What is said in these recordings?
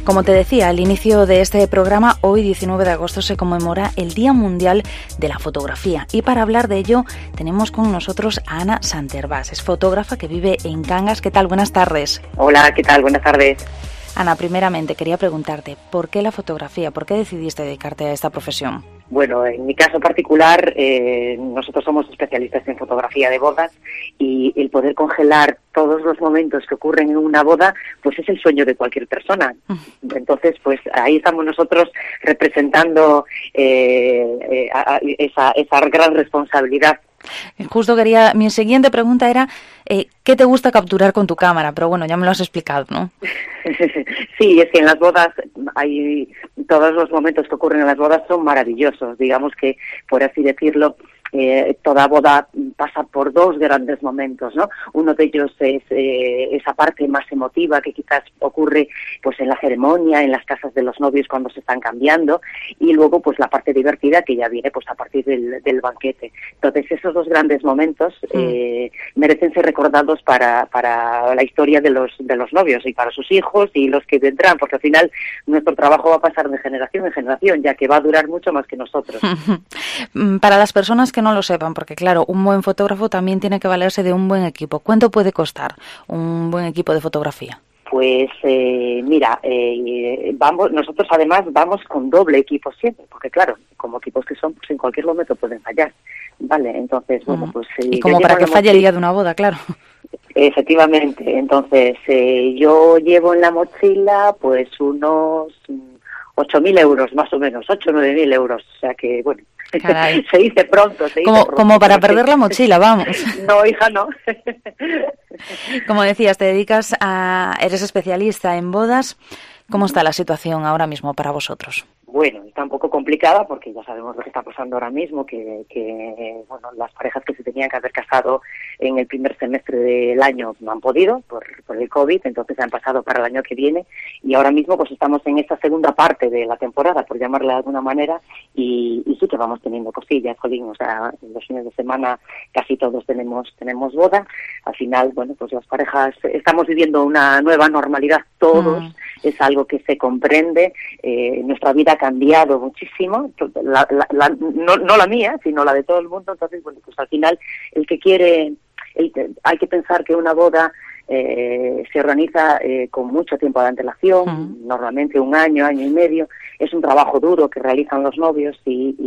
Como te decía, al inicio de este programa, hoy 19 de agosto se conmemora el Día Mundial de la Fotografía. Y para hablar de ello tenemos con nosotros a Ana Santervas, es fotógrafa que vive en Cangas. ¿Qué tal? Buenas tardes. Hola, ¿qué tal? Buenas tardes. Ana, primeramente quería preguntarte, ¿por qué la fotografía? ¿Por qué decidiste dedicarte a esta profesión? Bueno, en mi caso particular, nosotros somos especialistas en fotografía de bodas y el poder congelar todos los momentos que ocurren en una boda, pues es el sueño de cualquier persona. Entonces, pues ahí estamos nosotros representando esa gran responsabilidad. Justo mi siguiente pregunta era, ¿qué te gusta capturar con tu cámara? Pero bueno, ya me lo has explicado, ¿no? Sí, es que en las bodas todos los momentos que ocurren en las bodas son maravillosos. Digamos que, por así decirlo, toda boda pasa por dos grandes momentos, ¿no? Uno de ellos es esa parte más emotiva que quizás ocurre pues en la ceremonia, en las casas de los novios cuando se están cambiando, y luego pues la parte divertida que ya viene pues a partir del banquete. Entonces esos dos grandes momentos merecen ser recordados para la historia de los novios y para sus hijos y los que vendrán, porque al final nuestro trabajo va a pasar de generación en generación, ya que va a durar mucho más que nosotros. Para las personas que no lo sepan, porque claro, un buen fotógrafo también tiene que valerse de un buen equipo. ¿Cuánto puede costar un buen equipo de fotografía? Pues mira, nosotros además vamos con doble equipo siempre, porque claro, como equipos que son, pues en cualquier momento pueden fallar, ¿vale? Entonces, bueno, pues... y como para que falle el día de una boda, claro. Efectivamente, entonces yo llevo en la mochila pues unos 8.000 euros más o menos, 8 o 9.000 euros, o sea que bueno... Caray. Se dice pronto. Como para perder la mochila, vamos. No, hija, no. Como decías, eres especialista en bodas. ¿Cómo está la situación ahora mismo para vosotros? Bueno, está un poco complicada porque ya sabemos lo que está pasando ahora mismo, que bueno, las parejas que se tenían que haber casado en el primer semestre del año no han podido por el COVID, entonces han pasado para el año que viene y ahora mismo pues estamos en esta segunda parte de la temporada, por llamarla de alguna manera, y sí que vamos teniendo cosillas, jolín, o sea, en los fines de semana casi todos tenemos boda. Al final, bueno, pues las parejas estamos viviendo una nueva normalidad todos, es algo que se comprende, nuestra vida ha cambiado muchísimo, no la mía, sino la de todo el mundo. Entonces, bueno, pues al final hay que pensar que una boda se organiza con mucho tiempo de antelación, normalmente un año y medio. Es un trabajo duro que realizan los novios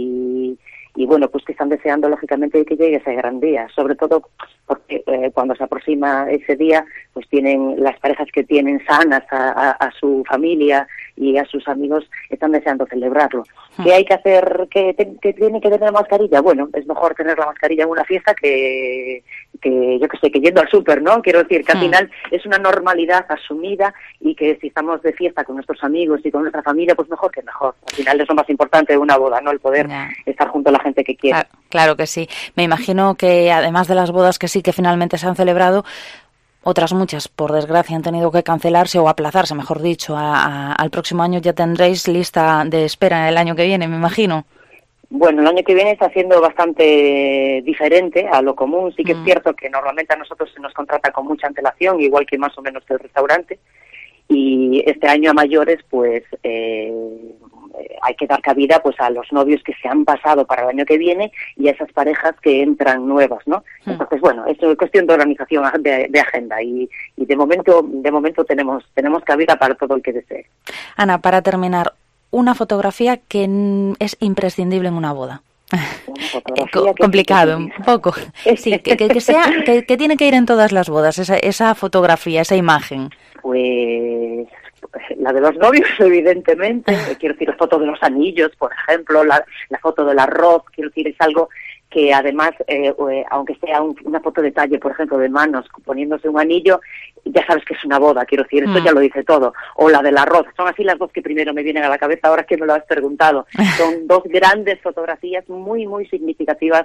y bueno, pues que están deseando lógicamente que llegue ese gran día, sobre todo porque cuando se aproxima ese día, pues tienen las parejas que tienen sanas a su familia y a sus amigos, están deseando celebrarlo. ¿Qué hay que hacer? ¿Que tiene que tener mascarilla? Bueno, es mejor tener la mascarilla en una fiesta que yo qué sé, que yendo al súper, ¿no? Quiero decir que al final es una normalidad asumida y que si estamos de fiesta con nuestros amigos y con nuestra familia, pues mejor que mejor. Al final es lo más importante de una boda, ¿no? El poder estar junto a la gente que quiere. Claro que sí. Me imagino que además de las bodas que sí que finalmente se han celebrado, otras muchas, por desgracia, han tenido que cancelarse o aplazarse, mejor dicho, al próximo año. Ya tendréis lista de espera el año que viene, me imagino. Bueno, el año que viene está siendo bastante diferente a lo común. Sí que es cierto que normalmente a nosotros se nos contrata con mucha antelación, igual que más o menos el restaurante. Y este año a mayores, pues hay que dar cabida pues a los novios que se han pasado para el año que viene y a esas parejas que entran nuevas, ¿no? Entonces, bueno, es cuestión de organización de agenda y de momento tenemos cabida para todo el que desee. Ana, para terminar, una fotografía que es imprescindible en una boda. Complicado, un poco. Sí, que tiene que ir en todas las bodas, esa fotografía, esa imagen. Pues la de los novios, evidentemente. Quiero decir, la foto de los anillos, por ejemplo, la foto del arroz. Quiero decir, es algo que además, aunque sea una foto de detalle, por ejemplo, de manos poniéndose un anillo, ya sabes que es una boda, quiero decir, esto ya lo dice todo. O la del arroz, son así las dos que primero me vienen a la cabeza ahora que me lo has preguntado. Son dos grandes fotografías muy, muy significativas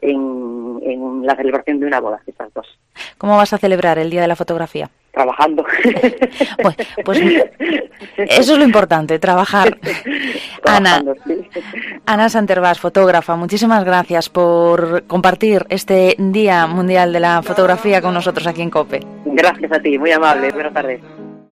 en la celebración de una boda, estas dos. ¿Cómo vas a celebrar el Día de la Fotografía? Trabajando. Pues eso es lo importante, trabajar. Ana Santervas, fotógrafa, muchísimas gracias por compartir este Día Mundial de la Fotografía con nosotros aquí en COPE. Gracias a ti, muy amable. Buenas tardes.